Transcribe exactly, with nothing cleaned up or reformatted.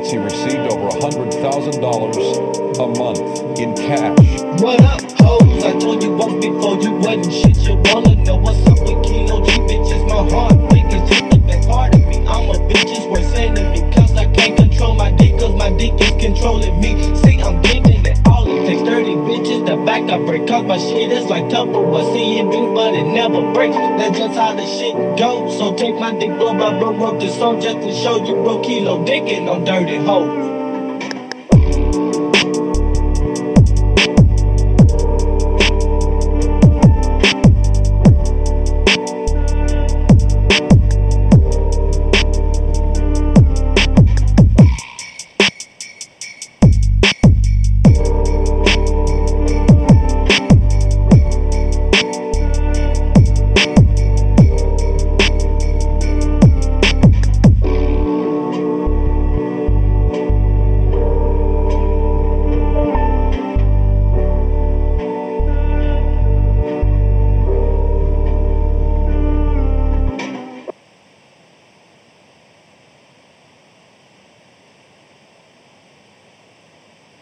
he received over one hundred thousand dollars a month in cash. What up, hoes? I told you once before you wasn't shit. You wanna know what's up with Kilo G, bitches? My heart niggas just the best part of me. I'm a bitch's worst enemy, cause I can't control my dick, cause my dick is controlling me. See, I'm thinking that all it takes thirty bitches to back up break, cause my shit is like Tupperware. See it do, but it never breaks. That's just how the shit goes. So take my dick, blow, blow, blow, wrote this song just to show you, bro, Kilo dickin' on dirty hoes.